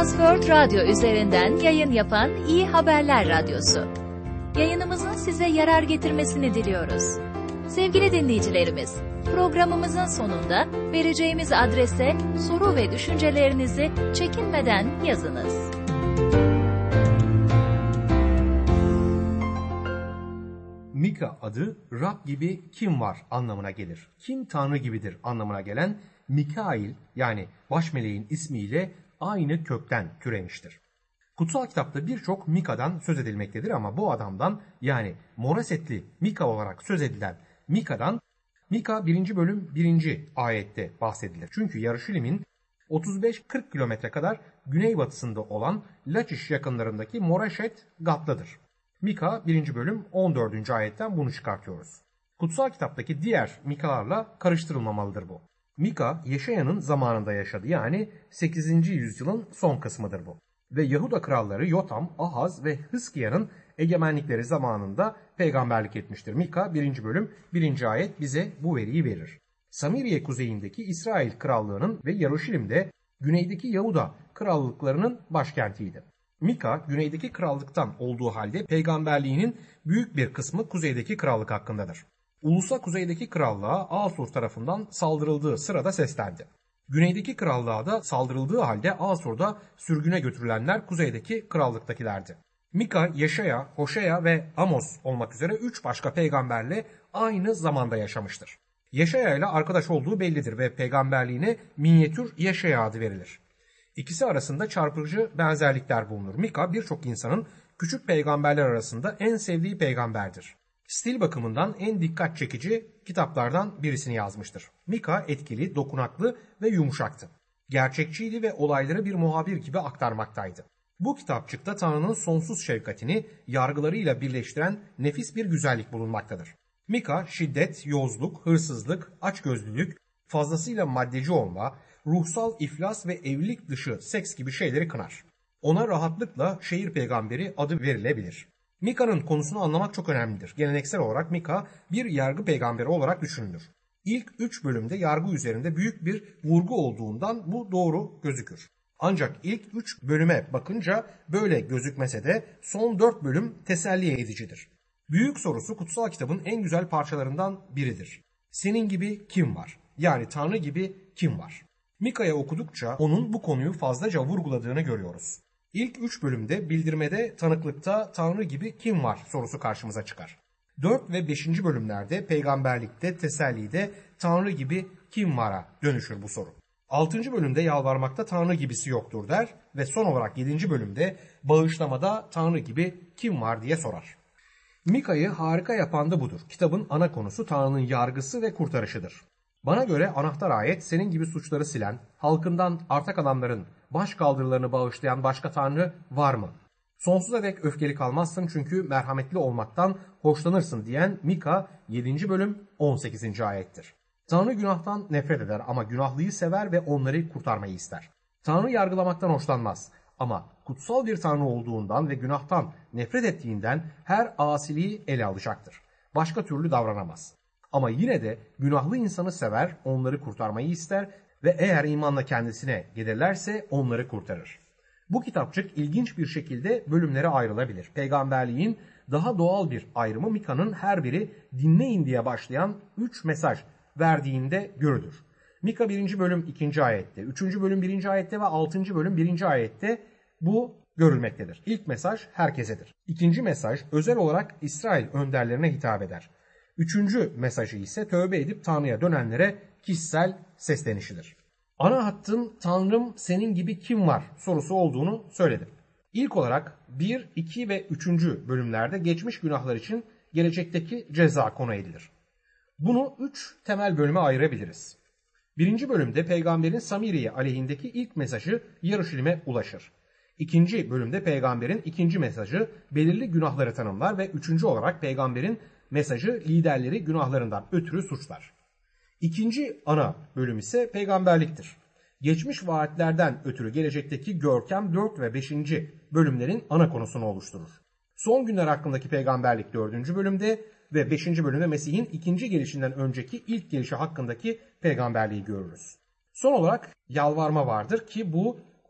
Transworld Radyo üzerinden yayın yapan İyi Haberler Radyosu. Yayınımızın size yarar getirmesini diliyoruz. Sevgili dinleyicilerimiz, programımızın sonunda vereceğimiz adrese soru ve düşüncelerinizi çekinmeden yazınız. Mika adı Rab gibi kim var anlamına gelir. Kim Tanrı gibidir anlamına gelen Mikail yani baş meleğin ismiyle aynı kökten türemiştir. Kutsal kitapta birçok Mika'dan söz edilmektedir ama bu adamdan yani Moresetli Mika olarak söz edilen Mika'dan Mika 1. bölüm 1. ayette bahsedilir. Çünkü Yarışilim'in 35-40 kilometre kadar güneybatısında olan Laçiş yakınlarındaki Moreşet Gat'tadır. Mika 1. bölüm 14. ayetten bunu çıkartıyoruz. Kutsal kitaptaki diğer Mika'larla karıştırılmamalıdır bu. Mika, Yeşaya'nın zamanında yaşadı yani 8. yüzyılın son kısmıdır bu. Ve Yahuda kralları Yotam, Ahaz ve Hızkiya'nın egemenlikleri zamanında peygamberlik etmiştir. Mika 1. bölüm 1. ayet bize bu veriyi verir. Samiriye kuzeyindeki İsrail krallığının ve Yaruşilim'de güneydeki Yahuda krallıklarının başkentiydi. Mika güneydeki krallıktan olduğu halde peygamberliğinin büyük bir kısmı kuzeydeki krallık hakkındadır. Ulusa kuzeydeki krallığa Asur tarafından saldırıldığı sırada seslendi. Güneydeki krallığa da saldırıldığı halde Asur'da sürgüne götürülenler kuzeydeki krallıktakilerdi. Mika, Yeşaya, Hoşea ve Amos olmak üzere 3 başka peygamberle aynı zamanda yaşamıştır. Yeşaya ile arkadaş olduğu bellidir ve peygamberliğine minyatür Yeşaya adı verilir. İkisi arasında çarpıcı benzerlikler bulunur. Mika birçok insanın küçük peygamberler arasında en sevdiği peygamberdir. Stil bakımından en dikkat çekici kitaplardan birisini yazmıştır. Mika etkili, dokunaklı ve yumuşaktı. Gerçekçiydi ve olayları bir muhabir gibi aktarmaktaydı. Bu kitapçıkta Tanrı'nın sonsuz şefkatini yargılarıyla birleştiren nefis bir güzellik bulunmaktadır. Mika şiddet, yozluk, hırsızlık, açgözlülük, fazlasıyla maddeci olma, ruhsal iflas ve evlilik dışı seks gibi şeyleri kınar. Ona rahatlıkla şehir peygamberi adı verilebilir. Mika'nın konusunu anlamak çok önemlidir. Geleneksel olarak Mika bir yargı peygamberi olarak düşünülür. İlk 3 bölümde yargı üzerinde büyük bir vurgu olduğundan bu doğru gözükür. Ancak ilk 3 bölüme bakınca böyle gözükmese de son 4 bölüm teselli edicidir. Büyük sorusu kutsal kitabın en güzel parçalarından biridir. Senin gibi kim var? Yani Tanrı gibi kim var? Mika'ya okudukça onun bu konuyu fazlaca vurguladığını görüyoruz. İlk 3 bölümde bildirmede, tanıklıkta Tanrı gibi kim var sorusu karşımıza çıkar. 4 ve 5. bölümlerde peygamberlikte, tesellide Tanrı gibi kim var'a dönüşür bu soru. 6. bölümde yalvarmakta Tanrı gibisi yoktur der ve son olarak 7. bölümde bağışlamada Tanrı gibi kim var diye sorar. Mika'yı harika yapan da budur. Kitabın ana konusu Tanrı'nın yargısı ve kurtarışıdır. Bana göre anahtar ayet senin gibi suçları silen, halkından arta kalanların baş kaldırılarını bağışlayan başka Tanrı var mı? Sonsuza dek öfkeli kalmazsın çünkü merhametli olmaktan hoşlanırsın diyen Mika 7. bölüm 18. ayettir. Tanrı günahtan nefret eder ama günahlıyı sever ve onları kurtarmayı ister. Tanrı yargılamaktan hoşlanmaz ama kutsal bir Tanrı olduğundan ve günahtan nefret ettiğinden her asiliği ele alacaktır. Başka türlü davranamaz. Ama yine de günahlı insanı sever, onları kurtarmayı ister ve eğer imanla kendisine gelirlerse onları kurtarır. Bu kitapçık ilginç bir şekilde bölümlere ayrılabilir. Peygamberliğin daha doğal bir ayrımı Mika'nın her biri dinleyin diye başlayan 3 mesaj verdiğinde görülür. Mika 1. bölüm 2. ayette, 3. bölüm 1. ayette ve 6. bölüm 1. ayette bu görülmektedir. İlk mesaj herkesedir. İkinci mesaj özel olarak İsrail önderlerine hitap eder. Üçüncü mesajı ise tövbe edip Tanrı'ya dönenlere kişisel seslenişidir. Ana hattın Tanrım senin gibi kim var sorusu olduğunu söyledim. İlk olarak 1, 2 ve 3. bölümlerde geçmiş günahlar için gelecekteki ceza konu edilir. Bunu 3 temel bölüme ayırabiliriz. 1. bölümde peygamberin Samiriye aleyhindeki ilk mesajı Yarışilim'e ulaşır. 2. bölümde peygamberin ikinci mesajı belirli günahları tanımlar ve 3. olarak peygamberin mesajı liderleri günahlarından ötürü suçlar. İkinci ana bölüm ise peygamberliktir. Geçmiş vaatlerden ötürü gelecekteki görkem 4 ve 5. bölümlerin ana konusunu oluşturur. Son günler hakkındaki peygamberlik 4. bölümde ve 5. bölümde Mesih'in ikinci gelişinden önceki ilk gelişi hakkındaki peygamberliği görürüz. Son olarak yalvarma vardır ki bu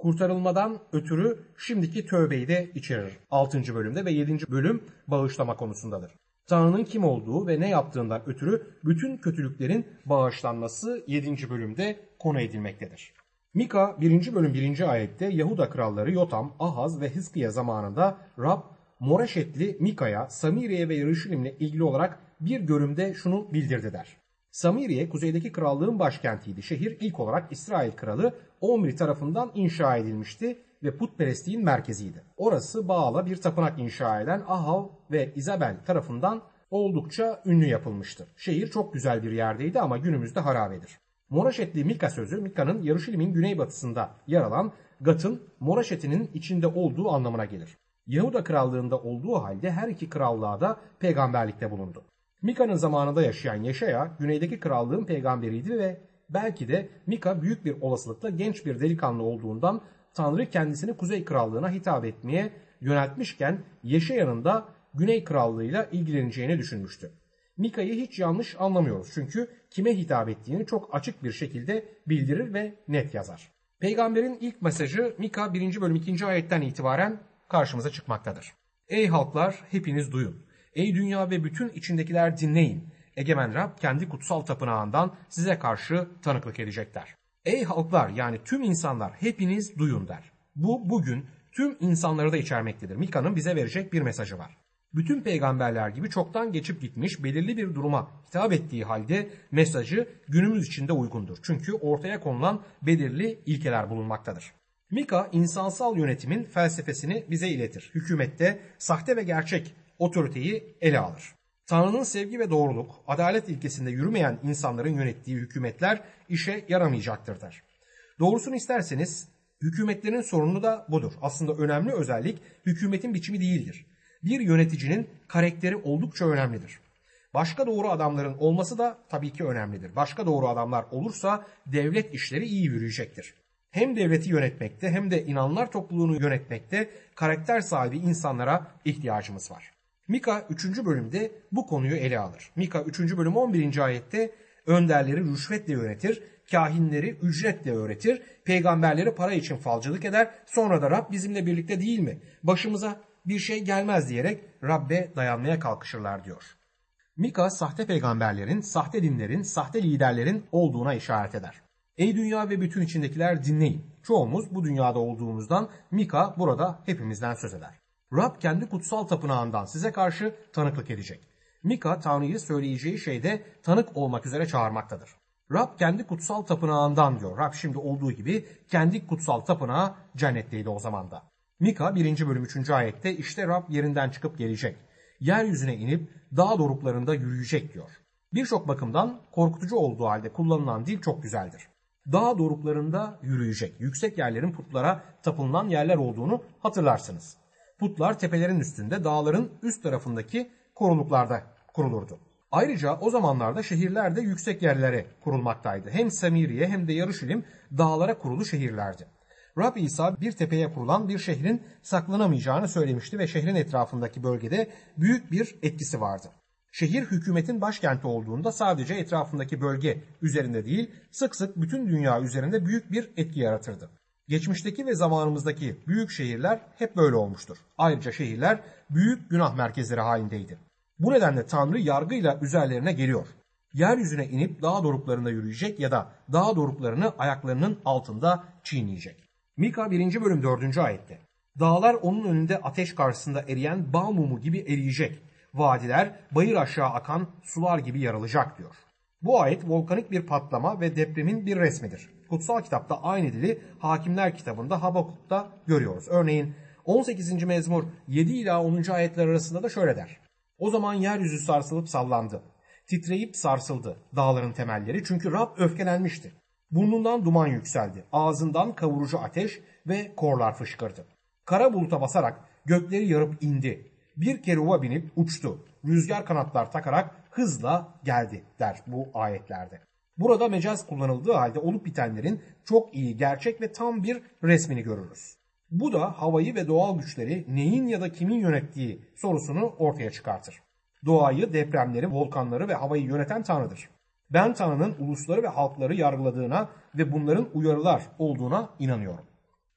kurtarılmadan ötürü şimdiki tövbeyi de içerir 6. bölümde ve 7. bölüm bağışlama konusundadır. Tanrı'nın kim olduğu ve ne yaptığından ötürü bütün kötülüklerin bağışlanması 7. bölümde konu edilmektedir. Mika 1. bölüm 1. ayette Yahuda kralları Yotam, Ahaz ve Hizkiya zamanında Rab, Moreşetli Mika'ya Samiriye ve Yeruşalim'le ilgili olarak bir görümde şunu bildirdi der. Samiriye kuzeydeki krallığın başkentiydi. Şehir ilk olarak İsrail kralı Omri tarafından inşa edilmişti ve putperestliğin merkeziydi. Orası Baal'a bir tapınak inşa eden Ahav ve İzabel tarafından oldukça ünlü yapılmıştır. Şehir çok güzel bir yerdeydi ama günümüzde harabedir. Moreşetli Mika sözü Mika'nın Yeruşalim'in güneybatısında yer alan Gat'ın Moreşet'inin içinde olduğu anlamına gelir. Yahuda krallığında olduğu halde her iki krallığa da peygamberlikte bulundu. Mika'nın zamanında yaşayan Yeşaya güneydeki krallığın peygamberiydi ve belki de Mika büyük bir olasılıkla genç bir delikanlı olduğundan Tanrı kendisini Kuzey Krallığı'na hitap etmeye yöneltmişken Yeşaya'nın da Güney Krallığı'yla ilgileneceğini düşünmüştü. Mika'yı hiç yanlış anlamıyoruz çünkü kime hitap ettiğini çok açık bir şekilde bildirir ve net yazar. Peygamberin ilk mesajı Mika 1. bölüm 2. ayetten itibaren karşımıza çıkmaktadır. Ey halklar hepiniz duyun. Ey dünya ve bütün içindekiler dinleyin. Egemen Rab kendi kutsal tapınağından size karşı tanıklık edecekler. Ey halklar yani tüm insanlar hepiniz duyun der. Bu bugün tüm insanları da içermektedir. Mika'nın bize verecek bir mesajı var. Bütün peygamberler gibi çoktan geçip gitmiş belirli bir duruma hitap ettiği halde mesajı günümüz için de uygundur. Çünkü ortaya konulan belirli ilkeler bulunmaktadır. Mika insansal yönetimin felsefesini bize iletir. Hükümette sahte ve gerçek otoriteyi ele alır. Tanrı'nın sevgi ve doğruluk, adalet ilkesinde yürümeyen insanların yönettiği hükümetler işe yaramayacaktır der. Doğrusunu isterseniz hükümetlerin sorunu da budur. Aslında önemli özellik hükümetin biçimi değildir. Bir yöneticinin karakteri oldukça önemlidir. Başka doğru adamların olması da tabii ki önemlidir. Başka doğru adamlar olursa devlet işleri iyi yürüyecektir. Hem devleti yönetmekte hem de inanlar topluluğunu yönetmekte karakter sahibi insanlara ihtiyacımız var. Mika 3. bölümde bu konuyu ele alır. Mika 3. bölüm 11. ayette önderleri rüşvetle yönetir, kahinleri ücretle öğretir, peygamberleri para için falcılık eder, sonra da Rab bizimle birlikte değil mi? Başımıza bir şey gelmez diyerek Rabbe dayanmaya kalkışırlar diyor. Mika sahte peygamberlerin, sahte dinlerin, sahte liderlerin olduğuna işaret eder. Ey dünya ve bütün içindekiler dinleyin. Çoğumuz bu dünyada olduğumuzdan Mika burada hepimizden söz eder. Rab kendi kutsal tapınağından size karşı tanıklık edecek. Mika Tanrı'yı söyleyeceği şeyde tanık olmak üzere çağırmaktadır. Rab kendi kutsal tapınağından diyor. Rab şimdi olduğu gibi kendi kutsal tapınağı cennetteydi o zaman da. Mika 1. bölüm 3. ayette işte Rab yerinden çıkıp gelecek. Yeryüzüne inip dağ doruklarında yürüyecek diyor. Birçok bakımdan korkutucu olduğu halde kullanılan dil çok güzeldir. Dağ doruklarında yürüyecek. Yüksek yerlerin putlara tapınılan yerler olduğunu hatırlarsınız. Putlar tepelerin üstünde, dağların üst tarafındaki koruluklarda kurulurdu. Ayrıca o zamanlarda şehirler de yüksek yerlere kurulmaktaydı. Hem Samiriye hem de Yeruşalim dağlara kurulu şehirlerdi. Rab İsa bir tepeye kurulan bir şehrin saklanamayacağını söylemişti ve şehrin etrafındaki bölgede büyük bir etkisi vardı. Şehir hükümetin başkenti olduğunda sadece etrafındaki bölge üzerinde değil, sık sık bütün dünya üzerinde büyük bir etki yaratırdı. Geçmişteki ve zamanımızdaki büyük şehirler hep böyle olmuştur. Ayrıca şehirler büyük günah merkezleri halindeydi. Bu nedenle Tanrı yargıyla üzerlerine geliyor. Yeryüzüne inip dağ doruklarında yürüyecek ya da dağ doruklarını ayaklarının altında çiğneyecek. Mika 1. bölüm 4. ayette. Dağlar onun önünde ateş karşısında eriyen bağ mumu gibi eriyecek. Vadiler bayır aşağı akan sular gibi yarılacak diyor. Bu ayet volkanik bir patlama ve depremin bir resmidir. Kutsal kitapta aynı dili Hakimler kitabında Habakuk'ta görüyoruz. Örneğin 18. mezmur 7 ila 10. ayetler arasında da şöyle der. O zaman yeryüzü sarsılıp sallandı. Titreyip sarsıldı dağların temelleri çünkü Rab öfkelenmişti. Burnundan duman yükseldi. Ağzından kavurucu ateş ve korlar fışkırdı. Kara buluta basarak gökleri yarıp indi. Bir keruba binip uçtu. Rüzgar kanatlar takarak hızla geldi der bu ayetlerde. Burada mecaz kullanıldığı halde olup bitenlerin çok iyi, gerçek ve tam bir resmini görürüz. Bu da havayı ve doğal güçleri neyin ya da kimin yönettiği sorusunu ortaya çıkartır. Doğayı, depremleri, volkanları ve havayı yöneten Tanrı'dır. Ben Tanrı'nın ulusları ve halkları yargıladığına ve bunların uyarılar olduğuna inanıyorum.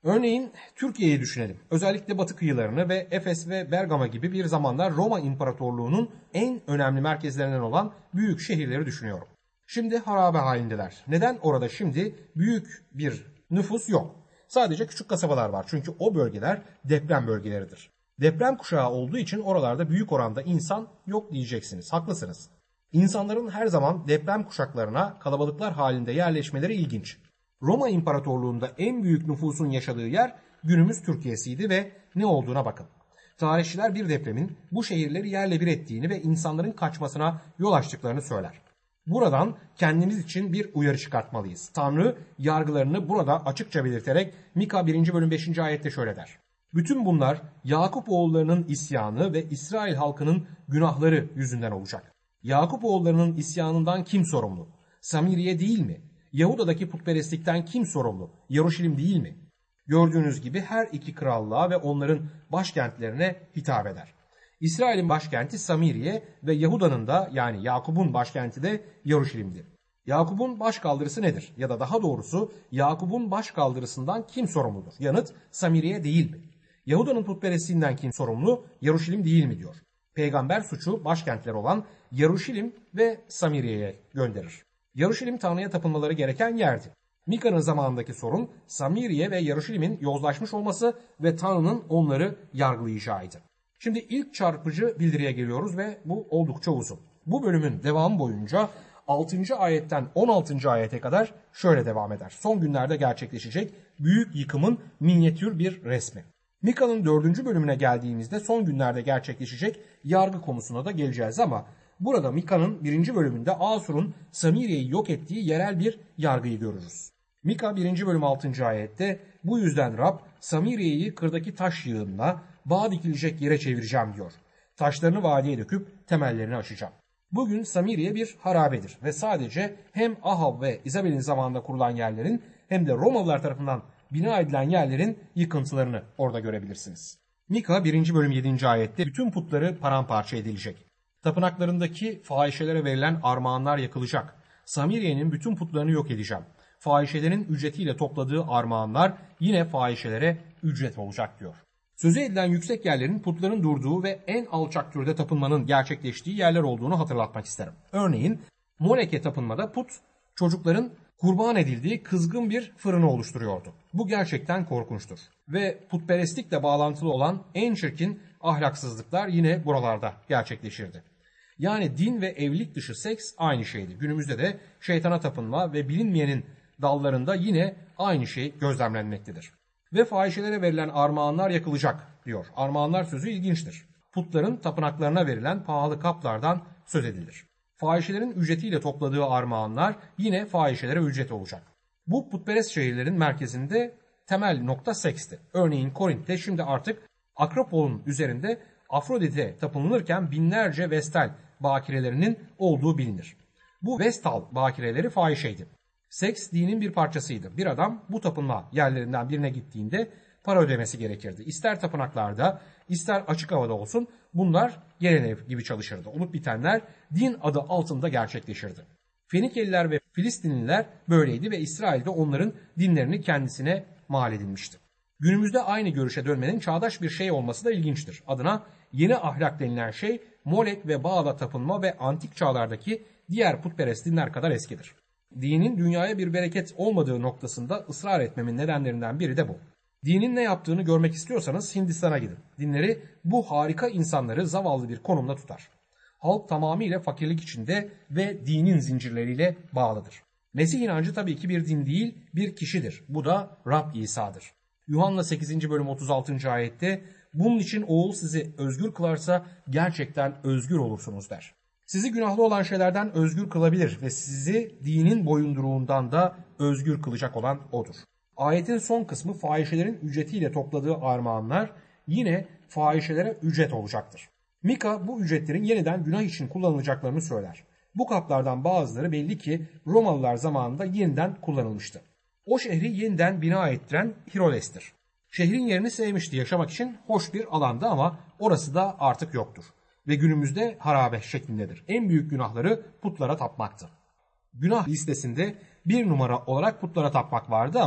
Örneğin Türkiye'yi düşünelim. Özellikle batı kıyılarını ve Efes ve Bergama gibi bir zamanlar Roma İmparatorluğu'nun en önemli merkezlerinden olan büyük şehirleri düşünüyorum. Şimdi harabe halindeler. Neden orada şimdi büyük bir nüfus yok? Sadece küçük kasabalar var. Çünkü o bölgeler deprem bölgeleridir. Deprem kuşağı olduğu için oralarda büyük oranda insan yok diyeceksiniz. Haklısınız. İnsanların her zaman deprem kuşaklarına kalabalıklar halinde yerleşmeleri ilginç. Roma İmparatorluğu'nda en büyük nüfusun yaşadığı yer günümüz Türkiye'siydi ve ne olduğuna bakın. Tarihçiler bir depremin bu şehirleri yerle bir ettiğini ve insanların kaçmasına yol açtıklarını söyler. Buradan kendimiz için bir uyarı çıkartmalıyız. Tanrı yargılarını burada açıkça belirterek Mika 1. bölüm 5. ayette şöyle der. Bütün bunlar Yakup oğullarının isyanı ve İsrail halkının günahları yüzünden olacak. Yakup oğullarının isyanından kim sorumlu? Samiriye değil mi? Yahuda'daki putperestlikten kim sorumlu? Yeruşalim değil mi? Gördüğünüz gibi her iki krallığa ve onların başkentlerine hitap eder. İsrail'in başkenti Samiriye ve Yahuda'nın da yani Yakup'un başkenti de Yeruşalim'di. Yakup'un başkaldırısı nedir? Ya da daha doğrusu Yakup'un başkaldırısından kim sorumludur? Yanıt Samiriye değil mi? Yahuda'nın putperestliğinden kim sorumlu? Yeruşalim değil mi diyor. Peygamber suçu başkentler olan Yeruşalim ve Samiriye'ye gönderir. Yeruşalim Tanrı'ya tapınmaları gereken yerdi. Mika'nın zamanındaki sorun Samiriye ve Yeruşalim'in yozlaşmış olması ve Tanrı'nın onları yargılayacağıydı. Şimdi ilk çarpıcı bildiriye geliyoruz ve bu oldukça uzun. Bu bölümün devamı boyunca 6. ayetten 16. ayete kadar şöyle devam eder. Son günlerde gerçekleşecek büyük yıkımın minyatür bir resmi. Mika'nın 4. bölümüne geldiğimizde son günlerde gerçekleşecek yargı konusuna da geleceğiz ama burada Mika'nın 1. bölümünde Asur'un Samiriye'yi yok ettiği yerel bir yargıyı görürüz. Mika 1. bölüm 6. ayette bu yüzden Rab Samiriye'yi kırdaki taş yığınına bağ dikilecek yere çevireceğim diyor. Taşlarını vadiye döküp temellerini açacağım. Bugün Samiriye bir harabedir ve sadece hem Ahav ve İzabel'in zamanında kurulan yerlerin hem de Romalılar tarafından bina edilen yerlerin yıkıntılarını orada görebilirsiniz. Mika 1. bölüm 7. ayette bütün putları paramparça edilecek. Tapınaklarındaki fahişelere verilen armağanlar yakılacak. Samiriye'nin bütün putlarını yok edeceğim. Fahişelerin ücretiyle topladığı armağanlar yine fahişelere ücret olacak diyor. Sözü edilen yüksek yerlerin putların durduğu ve en alçak türde tapınmanın gerçekleştiği yerler olduğunu hatırlatmak isterim. Örneğin Molek'e tapınmada put çocukların kurban edildiği kızgın bir fırını oluşturuyordu. Bu gerçekten korkunçtur. Ve putperestlikle bağlantılı olan en çirkin ahlaksızlıklar yine buralarda gerçekleşirdi. Yani din ve evlilik dışı seks aynı şeydi. Günümüzde de şeytana tapınma ve bilinmeyenin dallarında yine aynı şey gözlemlenmektedir. Ve fahişelere verilen armağanlar yakılacak diyor. Armağanlar sözü ilginçtir. Putların tapınaklarına verilen pahalı kaplardan söz edilir. Fahişelerin ücretiyle topladığı armağanlar yine fahişelere ücret olacak. Bu putperest şehirlerin merkezinde temel nokta seksti. Örneğin Korint'te şimdi artık Akropol'un üzerinde Afrodit'e tapınılırken binlerce vestal bakirelerinin olduğu bilinir. Bu vestal bakireleri fahişeydi. Seks dinin bir parçasıydı. Bir adam bu tapınma yerlerinden birine gittiğinde para ödemesi gerekirdi. İster tapınaklarda, ister açık havada olsun bunlar geleneği gibi çalışırdı. Olup bitenler din adı altında gerçekleşirdi. Fenikeliler ve Filistinliler böyleydi ve İsrail'de onların dinlerini kendisine mal edilmişti. Günümüzde aynı görüşe dönmenin çağdaş bir şey olması da ilginçtir. Adına yeni ahlak denilen şey Molek ve Baal'a tapınma ve antik çağlardaki diğer putperest dinler kadar eskidir. Dinin dünyaya bir bereket olmadığı noktasında ısrar etmemin nedenlerinden biri de bu. Dinin ne yaptığını görmek istiyorsanız Hindistan'a gidin. Dinleri bu harika insanları zavallı bir konumda tutar. Halk tamamıyla fakirlik içinde ve dinin zincirleriyle bağlıdır. Mesih inancı tabii ki bir din değil, bir kişidir. Bu da Rab İsa'dır. Yuhanna 8. bölüm 36. ayette bunun için oğul sizi özgür kılarsa gerçekten özgür olursunuz der. Sizi günahlı olan şeylerden özgür kılabilir ve sizi dinin boyunduruğundan da özgür kılacak olan odur. Ayetin son kısmı fahişelerin ücretiyle topladığı armağanlar yine fahişelere ücret olacaktır. Mika bu ücretlerin yeniden günah için kullanılacaklarını söyler. Bu kaplardan bazıları belli ki Romalılar zamanında yeniden kullanılmıştı. O şehri yeniden bina ettiren Hiroles'tir. Şehrin yerini sevmişti, yaşamak için hoş bir alandı ama orası da artık yoktur. Ve günümüzde harabe şeklindedir. En büyük günahları putlara tapmaktı. Günah listesinde bir numara olarak putlara tapmak vardı ama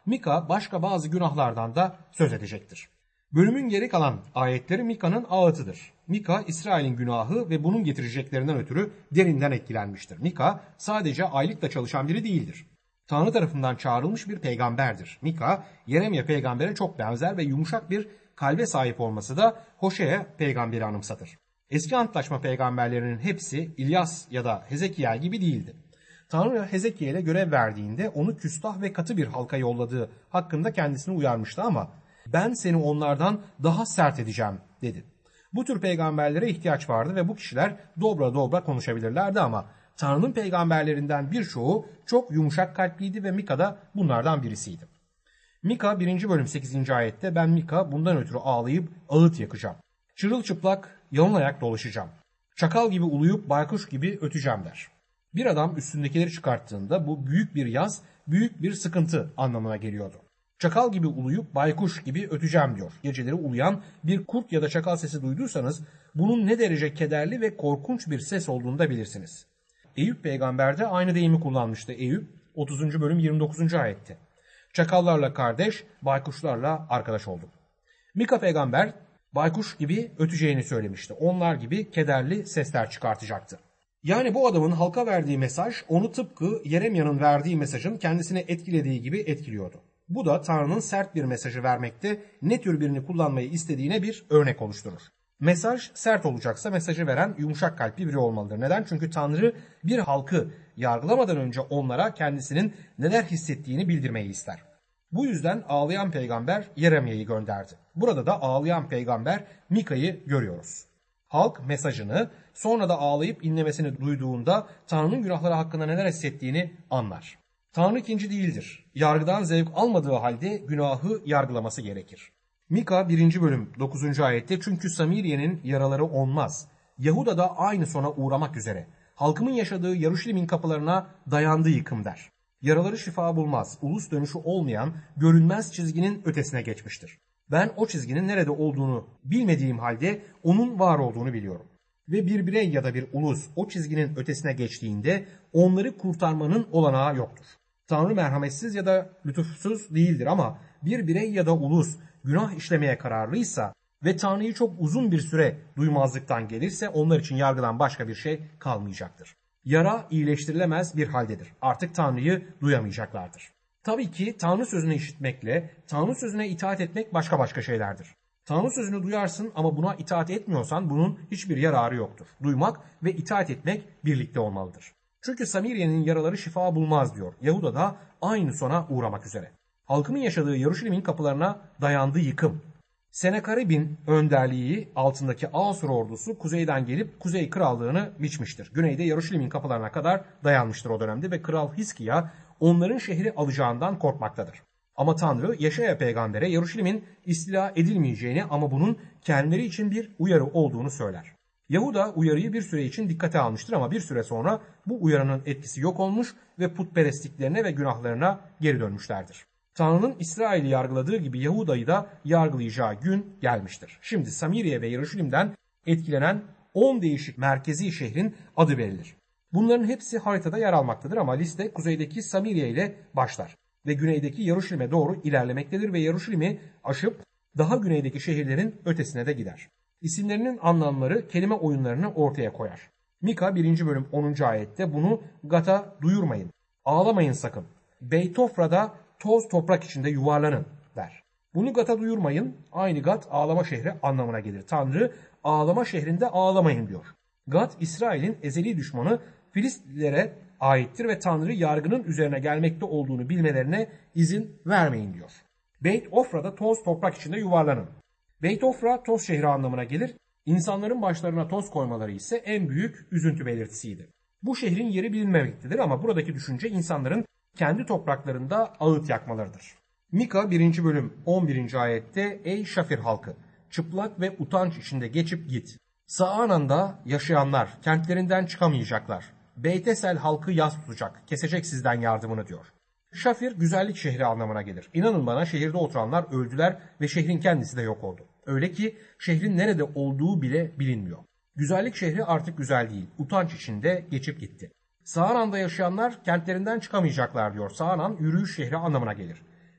Mika başka bazı günahlardan da söz edecektir. Bölümün geri kalan ayetleri Mika'nın ağıtıdır. Mika, İsrail'in günahı ve bunun getireceklerinden ötürü derinden etkilenmiştir. Mika sadece aylıkla çalışan biri değildir. Tanrı tarafından çağrılmış bir peygamberdir. Mika, Yeremye peygambere çok benzer ve yumuşak bir kalbe sahip olması da Hoşea peygamberi anımsatır. Eski antlaşma peygamberlerinin hepsi İlyas ya da Hezekiel gibi değildi. Tanrı Hezekiel'e görev verdiğinde onu küstah ve katı bir halka yolladığı hakkında kendisini uyarmıştı ama ben seni onlardan daha sert edeceğim dedi. Bu tür peygamberlere ihtiyaç vardı ve bu kişiler dobra dobra konuşabilirlerdi ama Tanrı'nın peygamberlerinden birçoğu çok yumuşak kalpliydi ve Mika da bunlardan birisiydi. Mika 1. bölüm 8. ayette ben Mika bundan ötürü ağlayıp ağıt yakacağım. Çırılçıplak yalın ayak dolaşacağım. Çakal gibi uluyup baykuş gibi öteceğim der. Bir adam üstündekileri çıkarttığında bu büyük bir yaz, büyük bir sıkıntı anlamına geliyordu. Çakal gibi uluyup baykuş gibi öteceğim diyor. Geceleri uluyan bir kurt ya da çakal sesi duyduysanız bunun ne derece kederli ve korkunç bir ses olduğunu da bilirsiniz. Eyüp peygamber de aynı deyimi kullanmıştı. Eyüp 30. bölüm 29. ayette. Çakallarla kardeş, baykuşlarla arkadaş oldum. Mika peygamber baykuş gibi öteceğini söylemişti. Onlar gibi kederli sesler çıkartacaktı. Yani bu adamın halka verdiği mesaj onu tıpkı Yeremya'nın verdiği mesajın kendisini etkilediği gibi etkiliyordu. Bu da Tanrı'nın sert bir mesajı vermekte ne tür birini kullanmayı istediğine bir örnek oluşturur. Mesaj sert olacaksa mesajı veren yumuşak kalpli biri olmalıdır. Neden? Çünkü Tanrı bir halkı yargılamadan önce onlara kendisinin neler hissettiğini bildirmeyi ister. Bu yüzden ağlayan peygamber Yeremya'yı gönderdi. Burada da ağlayan peygamber Mika'yı görüyoruz. Halk mesajını sonra da ağlayıp inlemesini duyduğunda Tanrı'nın günahları hakkında neler hissettiğini anlar. Tanrı ikinci değildir. Yargıdan zevk almadığı halde günahı yargılaması gerekir. Mika 1. bölüm 9. ayette çünkü Samiriye'nin yaraları onmaz. Yahuda da aynı sona uğramak üzere. Halkımın yaşadığı Yeruşalim'in kapılarına dayandı yıkım der. Yaraları şifa bulmaz. Ulus dönüşü olmayan görünmez çizginin ötesine geçmiştir. Ben o çizginin nerede olduğunu bilmediğim halde onun var olduğunu biliyorum. Ve bir birey ya da bir ulus o çizginin ötesine geçtiğinde onları kurtarmanın olanağı yoktur. Tanrı merhametsiz ya da lütufsuz değildir ama bir birey ya da ulus günah işlemeye kararlıysa ve Tanrı'yı çok uzun bir süre duymazlıktan gelirse onlar için yargıdan başka bir şey kalmayacaktır. Yara iyileştirilemez bir haldedir. Artık Tanrı'yı duyamayacaklardır. Tabii ki Tanrı sözünü işitmekle Tanrı sözüne itaat etmek başka şeylerdir. Tanrı sözünü duyarsın ama buna itaat etmiyorsan bunun hiçbir yararı yoktur. Duymak ve itaat etmek birlikte olmalıdır. Çünkü Samiriye'nin yaraları şifa bulmaz diyor. Yahuda da aynı sona uğramak üzere. Halkımın yaşadığı Yeruşalim'in kapılarına dayandı yıkım. Senakerib'in önderliği altındaki Asur ordusu kuzeyden gelip Kuzey Krallığını biçmiştir. Güneyde Yeruşalim'in kapılarına kadar dayanmıştır o dönemde ve Kral Hiskiya onların şehri alacağından korkmaktadır. Ama Tanrı Yeşaya peygambere Yeruşalim'in istila edilmeyeceğini ama bunun kendileri için bir uyarı olduğunu söyler. Yahuda uyarıyı bir süre için dikkate almıştır ama bir süre sonra bu uyarının etkisi yok olmuş ve putperestliklerine ve günahlarına geri dönmüşlerdir. Tanrı'nın İsrail'i yargıladığı gibi Yahuda'yı da yargılayacağı gün gelmiştir. Şimdi Samiriye ve Yeruşalim'den etkilenen 10 değişik merkezi şehrin adı verilir. Bunların hepsi haritada yer almaktadır ama liste kuzeydeki Samiriye ile başlar ve güneydeki Yeruşalim'e doğru ilerlemektedir ve Yeruşalim'i aşıp daha güneydeki şehirlerin ötesine de gider. İsimlerinin anlamları kelime oyunlarını ortaya koyar. Mika 1. bölüm 10. ayette bunu Gat'a duyurmayın, ağlamayın sakın. Beytofra'da toz toprak içinde yuvarlanın der. Bunu Gat'a duyurmayın, aynı Gat ağlama şehri anlamına gelir. Tanrı ağlama şehrinde ağlamayın diyor. Gat İsrail'in ezeli düşmanı Filistlilere aittir ve Tanrı yargının üzerine gelmekte olduğunu bilmelerine izin vermeyin diyor. Beyt Ofra'da toz toprak içinde yuvarlanın. Beyt Ofra toz şehri anlamına gelir. İnsanların başlarına toz koymaları ise en büyük üzüntü belirtisiydi. Bu şehrin yeri bilinmemektedir ama buradaki düşünce insanların kendi topraklarında ağıt yakmalarıdır. Mika 1. bölüm 11. ayette ey Şafir halkı çıplak ve utanç içinde geçip git. Sa'anan'da yaşayanlar kentlerinden çıkamayacaklar. Beytesel halkı yas tutacak, kesecek sizden yardımını diyor. Şafir güzellik şehri anlamına gelir. İnanın bana şehirde oturanlar öldüler ve şehrin kendisi de yok oldu. Öyle ki şehrin nerede olduğu bile bilinmiyor. Güzellik şehri artık güzel değil, utanç içinde geçip gitti. Sa'anan'da yaşayanlar kentlerinden çıkamayacaklar diyor. Sa'anan yürüyüş şehri anlamına gelir.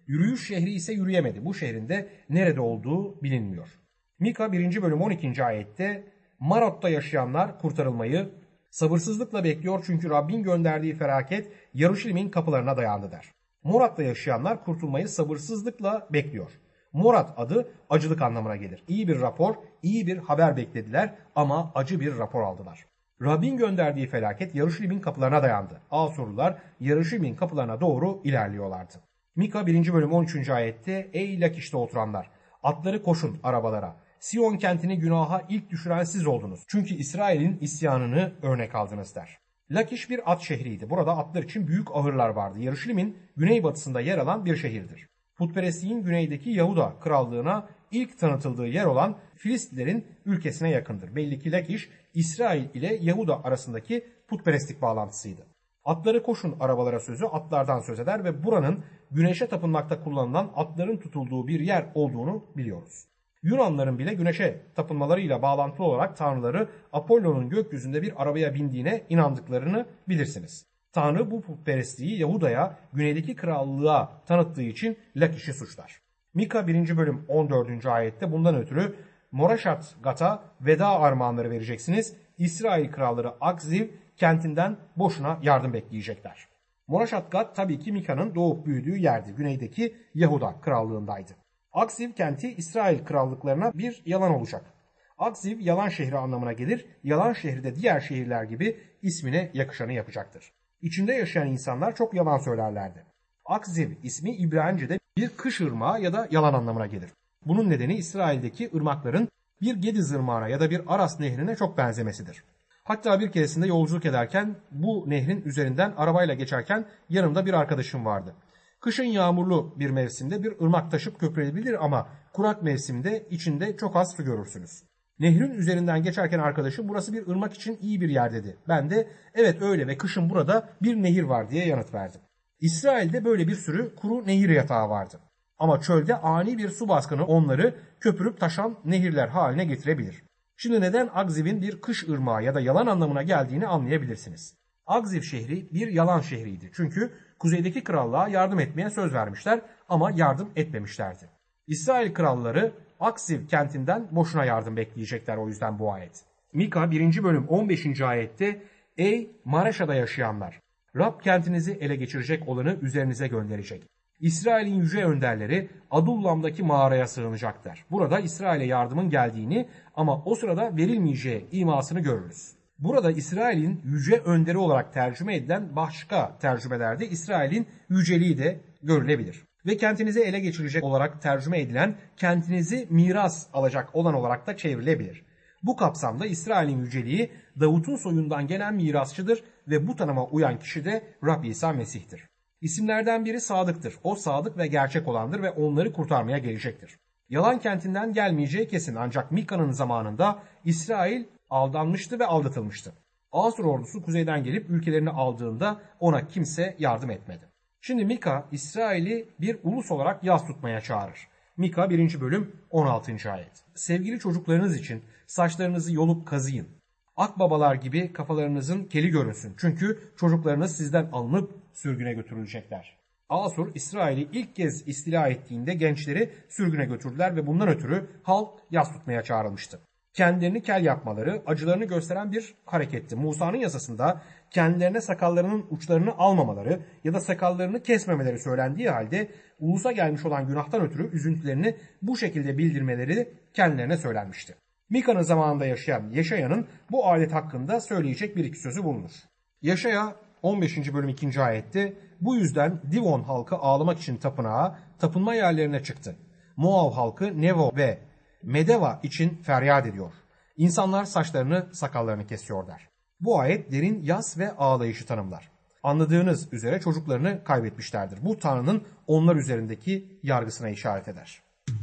Yürüyüş şehri ise yürüyemedi. Bu şehrin de nerede olduğu bilinmiyor. Mika 1. bölüm 12. ayette Marot'ta yaşayanlar kurtarılmayı sabırsızlıkla bekliyor çünkü Rabbin gönderdiği felaket Yaruşilim'in kapılarına dayandı der. Morat'ta yaşayanlar kurtulmayı sabırsızlıkla bekliyor. Morat adı acılık anlamına gelir. İyi bir rapor, iyi bir haber beklediler ama acı bir rapor aldılar. Rabbin gönderdiği felaket Yaruşilim'in kapılarına dayandı. Asurlular Yaruşilim'in kapılarına doğru ilerliyorlardı. Mika 1. bölüm 13. ayette ey Lakiş'te oturanlar, atları koşun arabalara. Sion kentini günaha ilk düşüren siz oldunuz. Çünkü İsrail'in isyanını örnek aldınız der. Lakiş bir at şehriydi. Burada atlar için büyük ahırlar vardı. Yaruşilim'in güneybatısında yer alan bir şehirdir. Putperestliğin güneydeki Yahuda krallığına ilk tanıtıldığı yer olan Filistlilerin ülkesine yakındır. Belli ki Lakiş, İsrail ile Yahuda arasındaki putperestlik bağlantısıydı. Atları koşun arabalara sözü atlardan söz eder ve buranın güneşe tapınmakta kullanılan atların tutulduğu bir yer olduğunu biliyoruz. Yunanların bile güneşe tapınmalarıyla bağlantılı olarak tanrıları Apollo'nun gökyüzünde bir arabaya bindiğine inandıklarını bilirsiniz. Tanrı bu putperestliği Yahuda'ya, güneydeki krallığa tanıttığı için Lakiş'i suçlar. Mika 1. bölüm 14. ayette bundan ötürü Moraşat Gat'a veda armağanları vereceksiniz. İsrail kralları Akziv kentinden boşuna yardım bekleyecekler. Moraşat Gat tabii ki Mika'nın doğup büyüdüğü yerdi. Güneydeki Yahuda krallığındaydı. Akziv kenti İsrail krallıklarına bir yalan olacak. Akziv yalan şehri anlamına gelir. Yalan şehri de diğer şehirler gibi ismine yakışanı yapacaktır. İçinde yaşayan insanlar çok yalan söylerlerdi. Akziv ismi İbranice'de bir kış ırmağı ya da yalan anlamına gelir. Bunun nedeni İsrail'deki ırmakların bir Gediz ırmağına ya da bir Aras nehrine çok benzemesidir. Hatta bir keresinde yolculuk ederken bu nehrin üzerinden arabayla geçerken yanımda bir arkadaşım vardı. Kışın yağmurlu bir mevsimde bir ırmak taşıp köpürebilir ama kurak mevsimde içinde çok az su görürsünüz. Nehrin üzerinden geçerken arkadaşım burası bir ırmak için iyi bir yer dedi. Ben de evet öyle ve kışın burada bir nehir var diye yanıt verdim. İsrail'de böyle bir sürü kuru nehir yatağı vardı. Ama çölde ani bir su baskını onları köpürüp taşan nehirler haline getirebilir. Şimdi neden Akziv'in bir kış ırmağı ya da yalan anlamına geldiğini anlayabilirsiniz. Akziv şehri bir yalan şehriydi. Çünkü kuzeydeki krallığa yardım etmeye söz vermişler ama yardım etmemişlerdi. İsrail kralları Akziv kentinden boşuna yardım bekleyecekler o yüzden bu ayet. Mika 1. bölüm 15. ayette ey Maraşa'da yaşayanlar, Rab kentinizi ele geçirecek olanı üzerinize gönderecek. İsrail'in yüce önderleri Adullam'daki mağaraya sığınacaklar. Burada İsrail'e yardımın geldiğini ama o sırada verilmeyeceği imasını görürüz. Burada İsrail'in yüce önderi olarak tercüme edilen başka tercümelerde İsrail'in yüceliği de görülebilir. Ve kentinizi ele geçirecek olarak tercüme edilen kentinizi miras alacak olan olarak da çevrilebilir. Bu kapsamda İsrail'in yüceliği Davut'un soyundan gelen mirasçıdır ve bu tanıma uyan kişi de Rab İsa Mesih'tir. İsimlerden biri Sadık'tır. O sadık ve gerçek olandır ve onları kurtarmaya gelecektir. Yalan kentinden gelmeyeceği kesin ancak Mika'nın zamanında İsrail aldanmıştı ve aldatılmıştı. Asur ordusu kuzeyden gelip ülkelerini aldığında ona kimse yardım etmedi. Şimdi Mika İsrail'i bir ulus olarak yas tutmaya çağırır. Mika 1. bölüm 16. ayet. Sevgili çocuklarınız için saçlarınızı yolup kazıyın. Akbabalar gibi kafalarınızın keli görünsün. Çünkü çocuklarınız sizden alınıp sürgüne götürülecekler. Asur İsrail'i ilk kez istila ettiğinde gençleri sürgüne götürdüler ve bundan ötürü halk yas tutmaya çağrılmıştı. Kendilerini kel yapmaları acılarını gösteren bir hareketti. Musa'nın yasasında kendilerine sakallarının uçlarını almamaları ya da sakallarını kesmemeleri söylendiği halde ulusa gelmiş olan günahtan ötürü üzüntülerini bu şekilde bildirmeleri kendilerine söylenmişti. Mika'nın zamanında yaşayan Yeşaya'nın bu adet hakkında söyleyecek bir iki sözü bulunur. Yeşaya 15. bölüm 2. ayette bu yüzden Divon halkı ağlamak için tapınağa, tapınma yerlerine çıktı. Moav halkı Nevo ve Medeva için feryat ediyor. İnsanlar saçlarını, sakallarını kesiyorlar. Bu ayet derin yas ve ağlayışı tanımlar. Anladığınız üzere çocuklarını kaybetmişlerdir. Bu Tanrı'nın onlar üzerindeki yargısına işaret eder.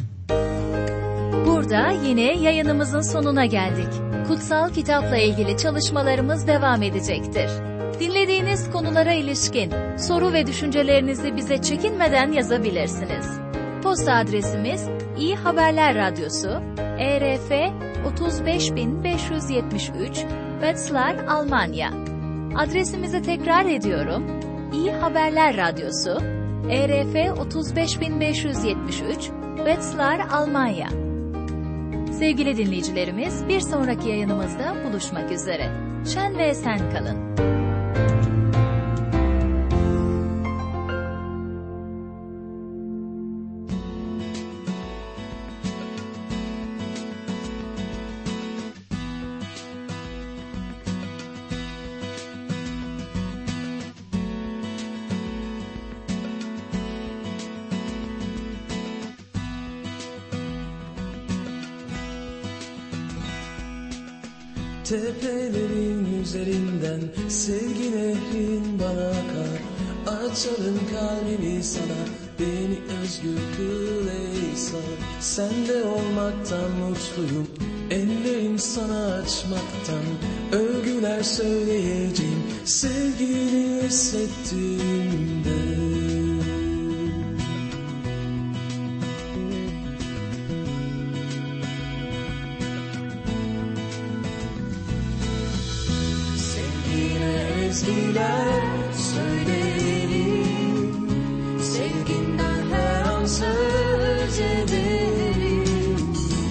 Burada yine yayınımızın sonuna geldik. Kutsal kitapla ilgili çalışmalarımız devam edecektir. Dinlediğiniz konulara ilişkin soru ve düşüncelerinizi bize çekinmeden yazabilirsiniz. Posta adresimiz İyi Haberler Radyosu, ERF 35573, Wetzlar, Almanya. Adresimizi tekrar ediyorum. İyi Haberler Radyosu, ERF 35573, Wetzlar, Almanya. Sevgili dinleyicilerimiz, bir sonraki yayınımızda buluşmak üzere. Şen ve esen kalın. Tepelerin üzerinden sevgi nehrin bana akar. Açarım kalbimi sana, beni özgür kıl ey sar. Sende olmaktan mutluyum, ellerim sana açmaktan. Övgüler söyleyeceğim sevgini hissettiğimde. Ezgiler söylerim, sevginden her an söz ederim.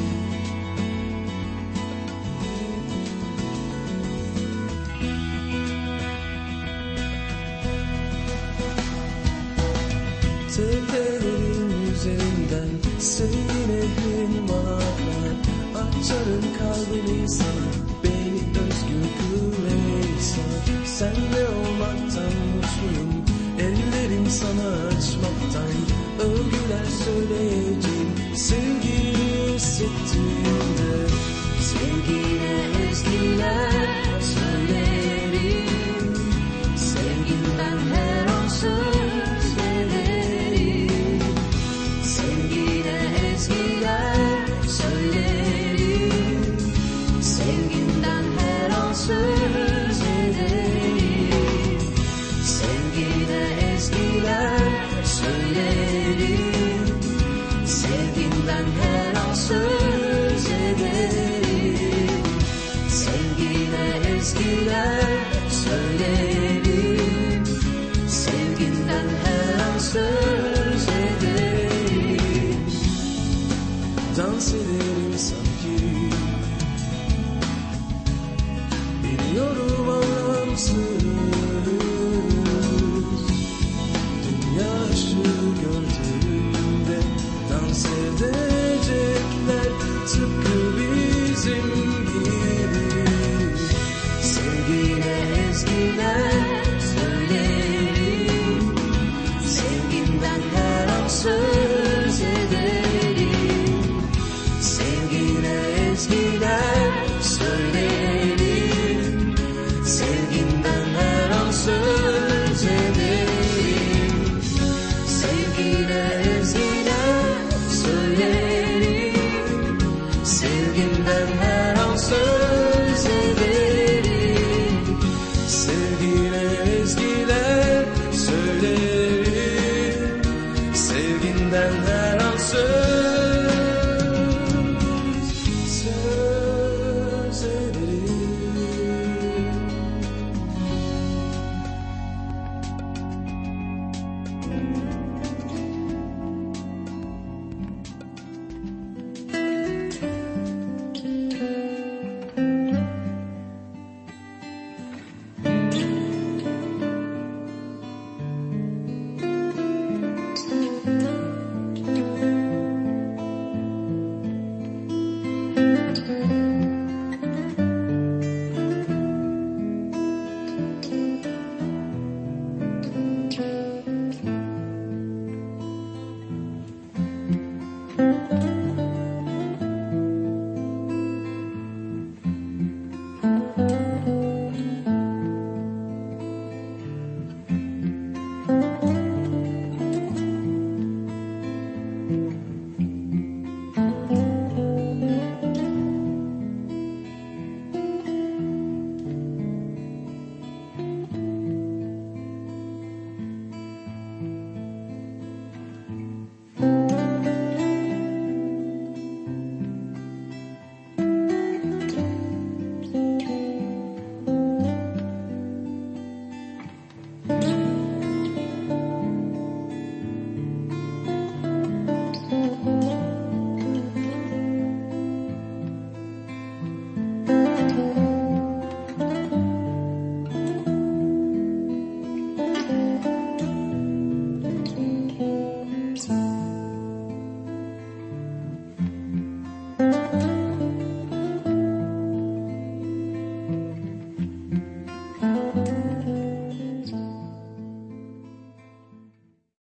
Tepelerin üzerinden sevgi nehrin bana akar. Açarım kalbimi sana, beni özgür kıl ey sar. Sende olmaktan mutluyum, ellerim sana açmaktan. Övgüler söyleyeceğim sevgini hissettiğimde. Sevgine ezgiler söylerim, sevginden her an söz ederim. Sevgine ezgiler söylerim, sevginden her an söz ederim. Sevgine ezgiler söylerim, sevginden her an söz ederim. Sevgine ezgiler söylerim, sevginden her an söz ederim. Dans ederim sanki, biliyorum anlamsız. Dünya ışığı gördüğünde dans edecekler tıpkı bizim gibi. Sevgine ezgiler söylerim, sevginden her an söz ederim. Sevgine ezgiler söylerim, sevginden her an söz ederim. Sevgine ezgiler söylerim, sevginden her an söz ederim. Sevgine ezgiler söylerim, sevginden her an söz ederim.